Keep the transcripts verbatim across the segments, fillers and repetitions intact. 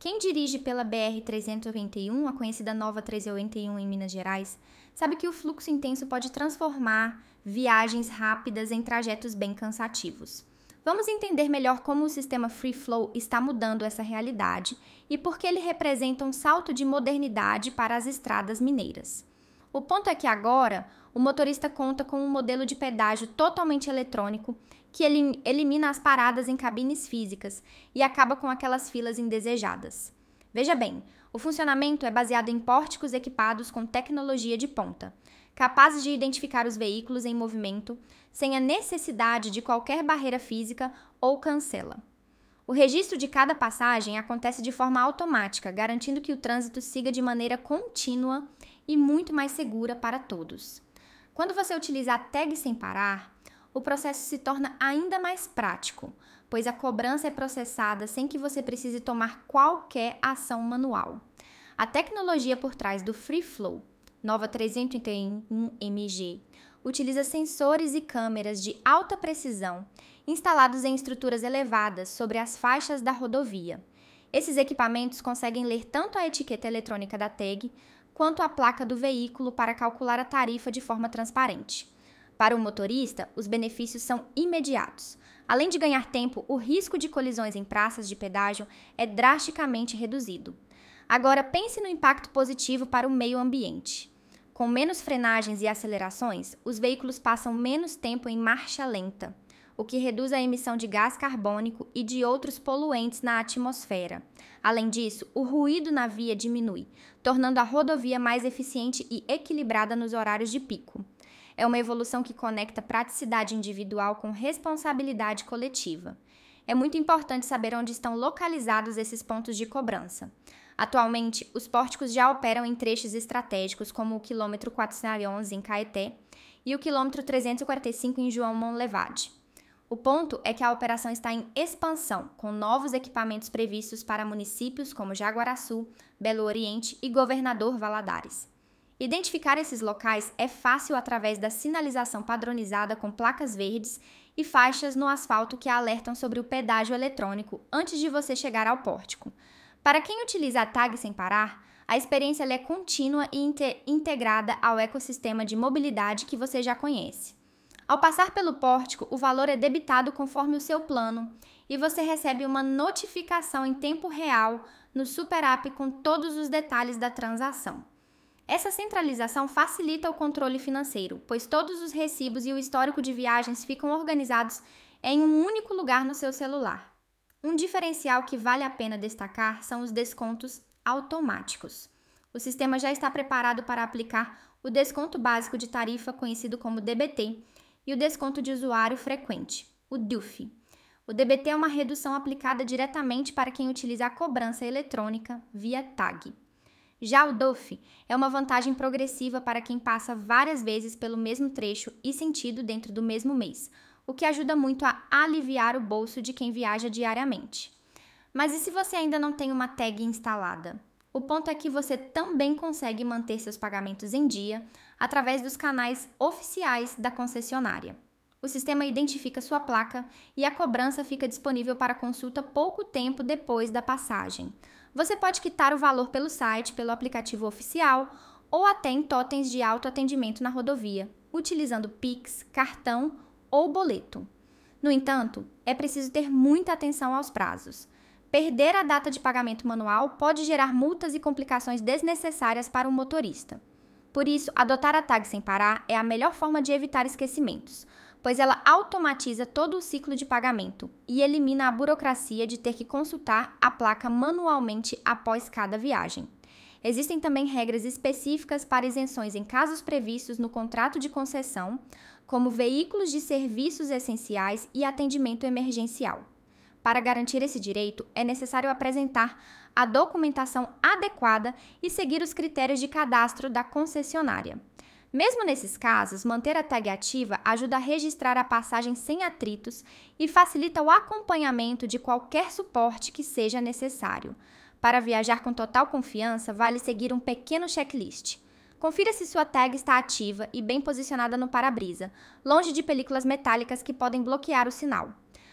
Quem dirige pela B R trezentos e noventa e um, a conhecida Nova trezentos e noventa e um em Minas Gerais, sabe que o fluxo intenso pode transformar viagens rápidas em trajetos bem cansativos. Vamos entender melhor como o sistema Free Flow está mudando essa realidade e por que ele representa um salto de modernidade para as estradas mineiras. O ponto é que agora, o motorista conta com um modelo de pedágio totalmente eletrônico que elimina as paradas em cabines físicas e acaba com aquelas filas indesejadas. Veja bem, o funcionamento é baseado em pórticos equipados com tecnologia de ponta, capazes de identificar os veículos em movimento sem a necessidade de qualquer barreira física ou cancela. O registro de cada passagem acontece de forma automática, garantindo que o trânsito siga de maneira contínua e muito mais segura para todos. Quando você utiliza a tag sem parar, o processo se torna ainda mais prático, pois a cobrança é processada sem que você precise tomar qualquer ação manual. A tecnologia por trás do Free Flow, Nova trezentos e oitenta e um M G, utiliza sensores e câmeras de alta precisão instalados em estruturas elevadas sobre as faixas da rodovia. Esses equipamentos conseguem ler tanto a etiqueta eletrônica da tag quanto a placa do veículo para calcular a tarifa de forma transparente. Para o motorista, os benefícios são imediatos. Além de ganhar tempo, o risco de colisões em praças de pedágio é drasticamente reduzido. Agora, pense no impacto positivo para o meio ambiente. Com menos frenagens e acelerações, os veículos passam menos tempo em marcha lenta, o que reduz a emissão de gás carbônico e de outros poluentes na atmosfera. Além disso, o ruído na via diminui, tornando a rodovia mais eficiente e equilibrada nos horários de pico. É uma evolução que conecta praticidade individual com responsabilidade coletiva. É muito importante saber onde estão localizados esses pontos de cobrança. Atualmente, os pórticos já operam em trechos estratégicos como o quilômetro quatrocentos e onze em Caeté e o quilômetro trezentos e quarenta e cinco em João Monlevade. O ponto é que a operação está em expansão, com novos equipamentos previstos para municípios como Jaguaraçu, Belo Oriente e Governador Valadares. Identificar esses locais é fácil através da sinalização padronizada com placas verdes e faixas no asfalto que alertam sobre o pedágio eletrônico antes de você chegar ao pórtico. Para quem utiliza a tag sem parar, a experiência é contínua e inte- integrada ao ecossistema de mobilidade que você já conhece. Ao passar pelo pórtico, o valor é debitado conforme o seu plano e você recebe uma notificação em tempo real no Super App com todos os detalhes da transação. Essa centralização facilita o controle financeiro, pois todos os recibos e o histórico de viagens ficam organizados em um único lugar no seu celular. Um diferencial que vale a pena destacar são os descontos automáticos. O sistema já está preparado para aplicar o desconto básico de tarifa, conhecido como D B T, e o desconto de usuário frequente, o D U F. O D B T é uma redução aplicada diretamente para quem utiliza a cobrança eletrônica via tag. Já o D U F é uma vantagem progressiva para quem passa várias vezes pelo mesmo trecho e sentido dentro do mesmo mês, o que ajuda muito a aliviar o bolso de quem viaja diariamente. Mas e se você ainda não tem uma tag instalada? O ponto é que você também consegue manter seus pagamentos em dia através dos canais oficiais da concessionária. O sistema identifica sua placa e a cobrança fica disponível para consulta pouco tempo depois da passagem. Você pode quitar o valor pelo site, pelo aplicativo oficial ou até em totens de autoatendimento na rodovia, utilizando Pix, cartão ou boleto. No entanto, é preciso ter muita atenção aos prazos. Perder a data de pagamento manual pode gerar multas e complicações desnecessárias para o motorista. Por isso, adotar a tag sem parar é a melhor forma de evitar esquecimentos, pois ela automatiza todo o ciclo de pagamento e elimina a burocracia de ter que consultar a placa manualmente após cada viagem. Existem também regras específicas para isenções em casos previstos no contrato de concessão, como veículos de serviços essenciais e atendimento emergencial. Para garantir esse direito, é necessário apresentar a documentação adequada e seguir os critérios de cadastro da concessionária. Mesmo nesses casos, manter a tag ativa ajuda a registrar a passagem sem atritos e facilita o acompanhamento de qualquer suporte que seja necessário. Para viajar com total confiança, vale seguir um pequeno checklist. Confira se sua tag está ativa e bem posicionada no para-brisa, longe de películas metálicas que podem bloquear o sinal.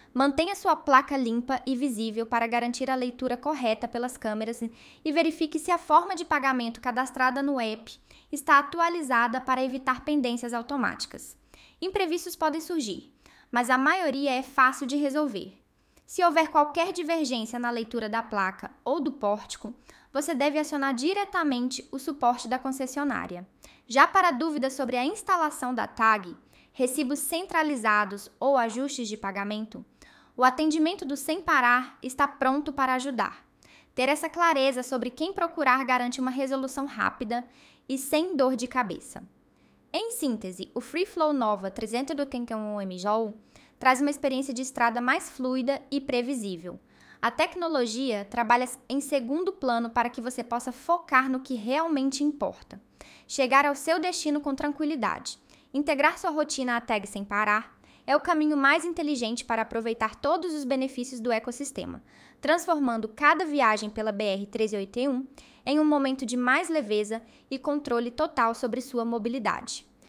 Mantenha sua placa limpa e visível para garantir a leitura correta pelas câmeras e verifique se a forma de pagamento cadastrada no app está atualizada para evitar pendências automáticas. Imprevistos podem surgir, mas a maioria é fácil de resolver. Se houver qualquer divergência na leitura da placa ou do pórtico, você deve acionar diretamente o suporte da concessionária. Já para dúvidas sobre a instalação da tag, recibos centralizados ou ajustes de pagamento, o atendimento do Sem Parar está pronto para ajudar. Ter essa clareza sobre quem procurar garante uma resolução rápida e sem dor de cabeça. Em síntese, o Free Flow Nova trezentos e oitenta e um M J O L traz uma experiência de estrada mais fluida e previsível. A tecnologia trabalha em segundo plano para que você possa focar no que realmente importa. Chegar ao seu destino com tranquilidade. Integrar sua rotina à tag Sem Parar é o caminho mais inteligente para aproveitar todos os benefícios do ecossistema, transformando cada viagem pela B R trezentos e oitenta e um em um momento de mais leveza e controle total sobre sua mobilidade.